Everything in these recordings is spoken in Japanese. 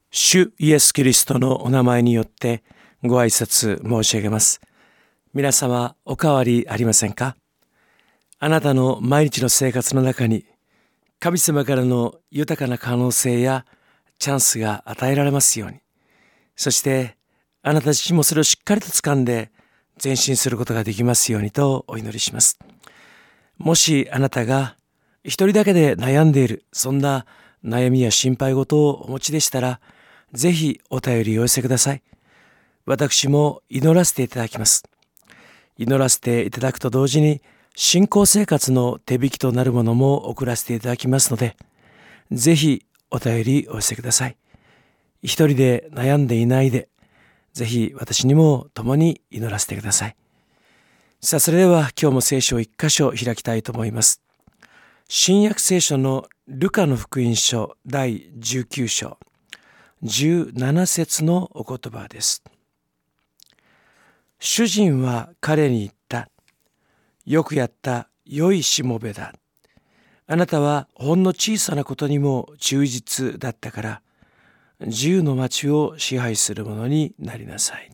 主イエス・キリストのお名前によってご挨拶申し上げます。皆様お変わりありませんか？あなたの毎日の生活の中に神様からの豊かな可能性やチャンスが与えられますように。そしてあなた自身もそれをしっかりと掴んで前進することができますようにとお祈りします。もしあなたが一人だけで悩んでいる、そんな悩みや心配事をお持ちでしたら、ぜひお便りをお寄せください。私も祈らせていただきます。祈らせていただくと同時に、信仰生活の手引きとなるものも送らせていただきますので、ぜひお便りお寄せください。一人で悩んでいないで、ぜひ私にも共に祈らせてください。さあ、それでは今日も聖書を一箇所開きたいと思います。新約聖書のルカの福音書第19章17節のお言葉です。主人は彼に言った。よくやった、良いしもべだ。あなたはほんの小さなことにも忠実だったから、10の町を支配する者になりなさい。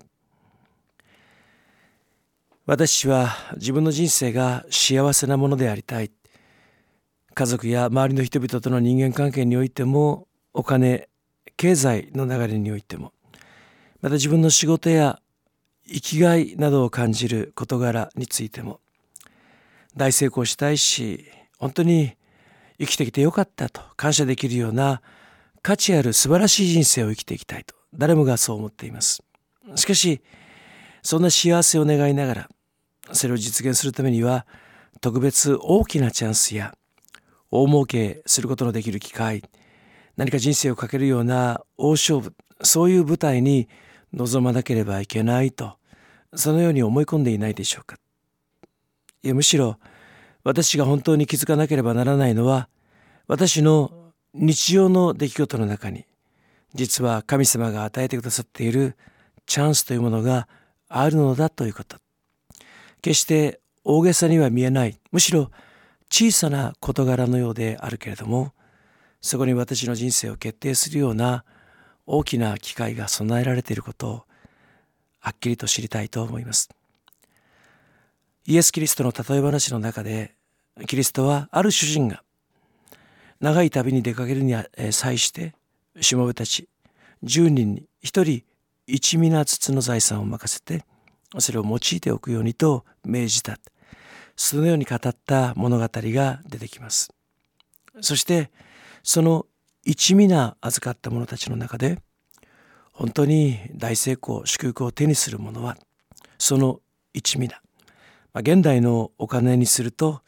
私は自分の人生が幸せなものでありたい。家族や周りの人々との人間関係においても、お金、経済の流れにおいても、また自分の仕事や生きがいなどを感じる事柄についても、大成功したいし、本当に生きてきてよかったと感謝できるような価値ある素晴らしい人生を生きていきたいと、誰もがそう思っています。しかし、そんな幸せを願いながら、それを実現するためには、特別大きなチャンスや大儲けすることのできる機会、何か人生をかけるような大勝負、そういう舞台に臨まなければいけないと、そのように思い込んでいないでしょうか。いや、むしろ私が本当に気づかなければならないのは、私の日常の出来事の中に、実は神様が与えてくださっているチャンスというものがあるのだということ。決して大げさには見えない、むしろ小さな事柄のようであるけれども、そこに私の人生を決定するような大きな機会が備えられていることをはっきりと知りたいと思います。イエス・キリストの例え話の中で、キリストはある主人が長い旅に出かけるに際して、しもべたち10人に1人1ミナずつの財産を任せて、それを用いておくようにと命じた。そのように語った物語が出てきます。そしてその1ミナ預かった者たちの中で、本当に大成功、祝福を手にする者はその1ミナ、現代のお金にすると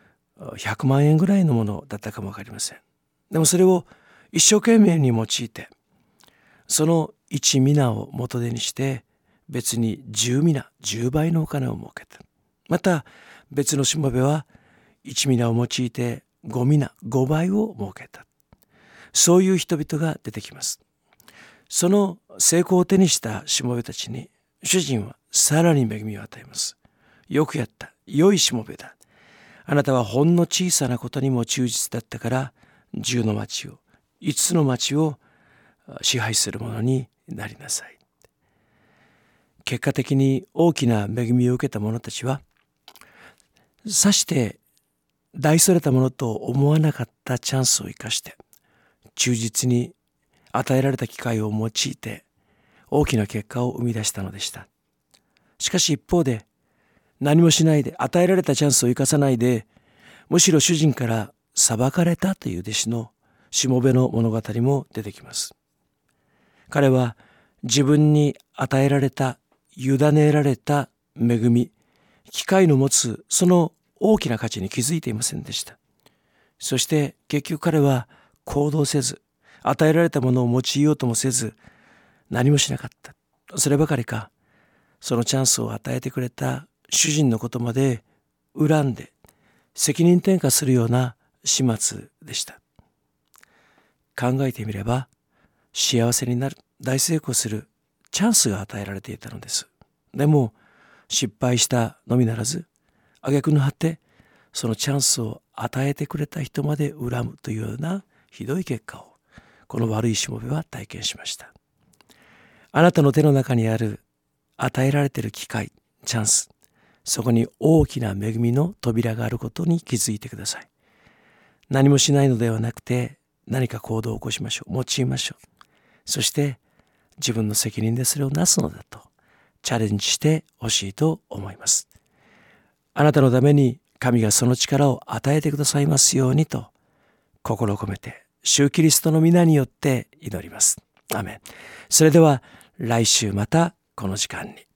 100万円ぐらいのものだったかもわかりません。でもそれを一生懸命に用いて、その1ミナを元手にして別に10ミナ、10倍のお金を儲けた。また別のしもべは1ミナを用いて5ミナ、5倍を儲けた。そういう人々が出てきます。その成功を手にしたしもべたちに、主人はさらに恵みを与えます。よくやった、良いしもべだ。あなたはほんの小さなことにも忠実だったから、10の町を、5つの町を支配するものになりなさい。結果的に大きな恵みを受けた者たちは、さして大それたものと思わなかったチャンスを生かして、忠実に与えられた機会を用いて大きな結果を生み出したのでした。しかし一方で、何もしないで、与えられたチャンスを生かさないで、むしろ主人から裁かれたという弟子のしもべの物語も出てきます。彼は自分に与えられた、委ねられた恵み、機会の持つその大きな価値に気づいていませんでした。そして結局彼は行動せず、与えられたものを用いようともせず、何もしなかった。そればかりか、そのチャンスを与えてくれた主人のことまで恨んで責任転嫁するような始末でした。考えてみれば、幸せになる、大成功するチャンスが与えられていたのです。でも失敗したのみならず、挙句の果て、そのチャンスを与えてくれた人まで恨むというようなひどい結果をこの悪いしもべは体験しました。あなたの手の中にある与えられている機会、チャンス、そこに大きな恵みの扉があることに気づいてください。何もしないのではなくて、何か行動を起こしましょう。用いましょう。そして自分の責任でそれをなすのだとチャレンジしてほしいと思います。あなたのために神がその力を与えてくださいますようにと心を込めて主キリストの皆によって祈ります。アーメン。それでは来週またこの時間に。